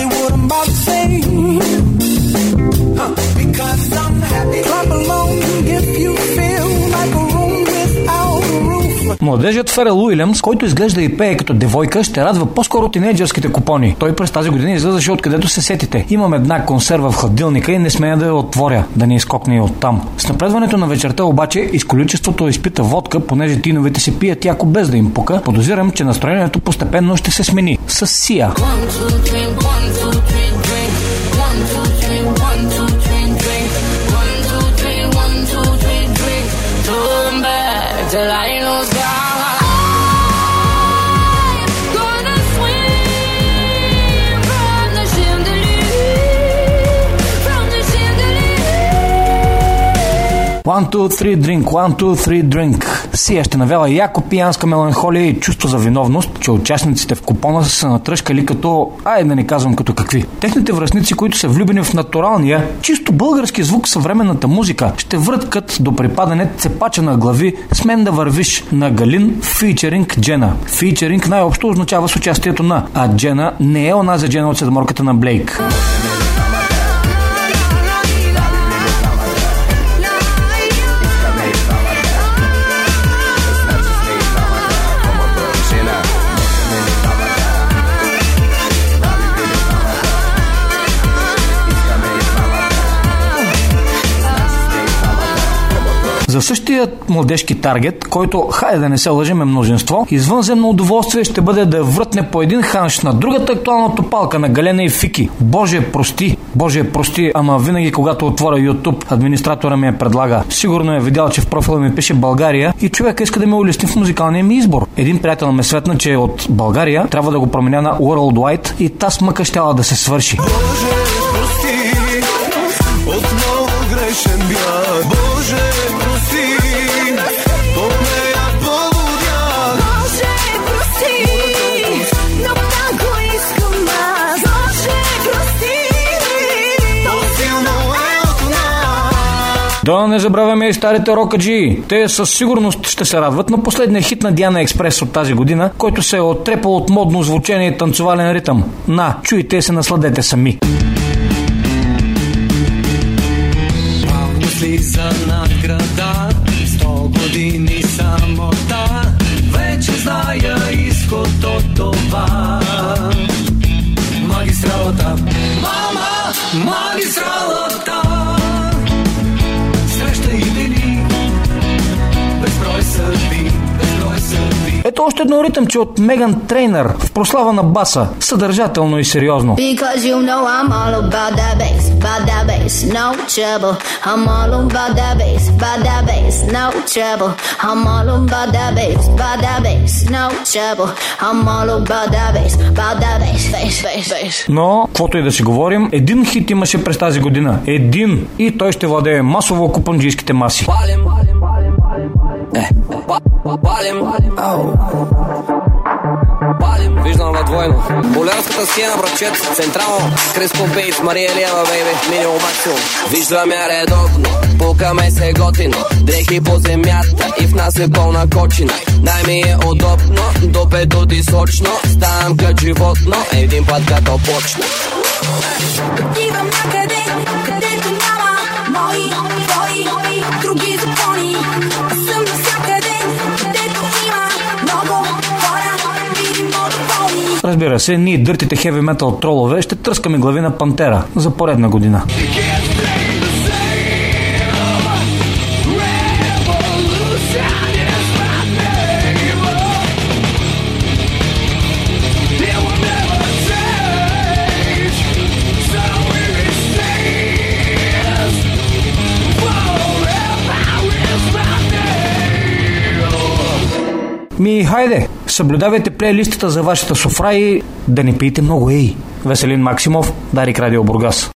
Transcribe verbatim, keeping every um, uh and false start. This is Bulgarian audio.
say what I'm about to say. Huh. Because I'm happy. Clap along if you feel like a room without a roof. Младежът Ферел Уилямс, който изглежда и пее като девойка, ще радва по-скоро тинейджърските купони. Той през тази година излизаше откъдето се сетите. Имам една консерва в хладилника и не смея да я отворя, да не изкокне и оттам. С напредването на вечерта обаче из количеството изпита водка, понеже тиновете си пият яко без да им пука, подозирам, че настроението постепенно ще се смени. С Сия. One, two, three, drink, one, two, three, drink. Сия ще навява яко пиянска меланхолия и чувство за виновност, че участниците в купона са се натръшкали като, ай да не казвам като какви. Техните връстници, които са влюбени в натуралния, чисто български звук съвременната музика, ще връткат до припадане цепача на глави с мен да вървиш на Галин фичеринг Джена. Фичеринг най-общо означава с участието на, а Джена не е онази Джена от седморката на Блейк. За същия младежки таргет, който, хайде да не се лъжим, е мнозинство, извънземно удоволствие ще бъде да врътне по един ханш на другата актуална топалка на Галена и Фики. Боже, прости, Боже, прости, ама винаги когато отворя YouTube, администратора ми я предлага. Сигурно е видял, че в профила ми пише България и човека иска да ме улесни в музикалния ми избор. Един приятел ме светна, че от България трябва да го променя на Worldwide и та смъка щяла да се свърши. Боже, прости, отново грешен бях. Боже, прости, помея поводях. Боже, прости, но много искам аз. Боже, прости, по-силно е от нас. Да не забравяме и старите рокаджи. Те със сигурност ще се радват на последния хит на Диана Експрес от тази година, който се е оттрепал от модно звучение и танцовален ритъм. На, чуйте и се насладете сами. Слиза над града, сто години самота, вече зная изход от това. Магистралата, мама, магистралата, среща и дени, безброй съдби, безброй съдби. Ето още едно ритъмче от Меган Трейнър в прослава на баса, съдържателно и сериозно. Because you know I'm all about that bass, about that bass, no trouble. I'm all about that bass, about that bass, no trouble. I'm all about that bass, about that bass, no trouble. I'm all about that bass, about that bass, bass, bass, bass. Но, каквото и да си говорим, един хит имаше през тази година. Един. И той ще владее масово купанджийските маси. Палим, палим, палим, палим, палим. Е, палим, ау. Палим, виждам във двойно. Болярската схема, братчет, централно. Криско Бейтс, Мария Лева, бейби, минимум максимум. Виждам я редовно, пукаме се готино. Дрехи по земята и в нас е пълна кочина. Дай ми е удобно, до пето ти сочно. Ставам като животно, един път като почна. Отивам някъде, където няма мои, твои, други закони. Аз съм навсякъде, където има много хора, видимо доволни. Разбира се, ние дъртите хеви метал тролове ще тръскаме глави на Пантера за поредна година. Ми, хайде, съблюдавайте плейлистата за вашата софра и да не пиете много, ей. Веселин Максимов, Дарик Радио Бургас.